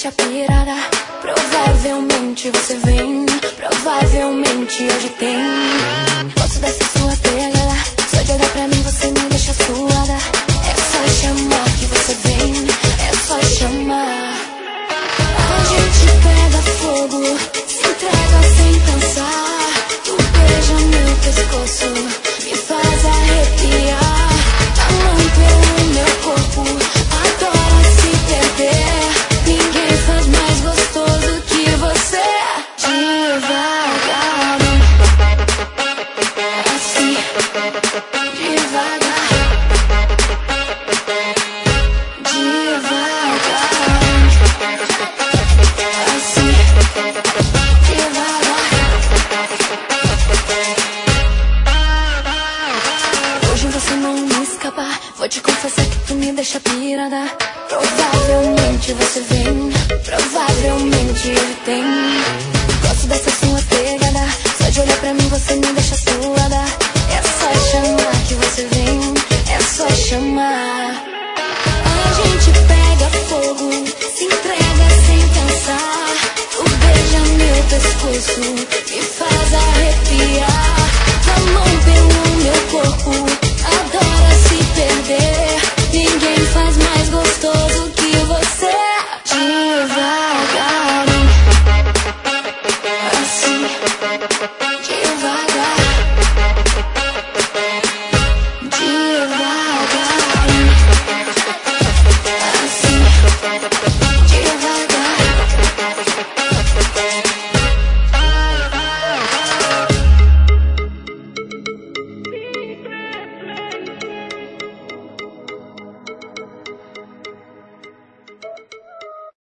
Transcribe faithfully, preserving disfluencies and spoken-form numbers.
deixa pirada. Provavelmente você vem, provavelmente hoje tem. Gosto dessa sua pegada, só de olhar pra mim você me deixa suada. É só chamar que você vem, é só chamar. A gente pega fogo, se entrega sem pensar. Tu beija meu pescoço, me faz arrepiar. A mão pelo meu corpo, adora se perder. Ninguém faz mais gostoso que você. Devagar, assim, devagar, devagar, assim, devagar. Hoje você não me escapa, vou te confessar que tu me deixa pirada. Provavelmente você vem, provavelmente ele tem. Gosto dessa sua pegada, só de olhar pra mim você me deixa suada. É só chamar que você vem, é só chamar. A gente pega fogo, se entrega sem pensar. Tu beija meu pescoço, me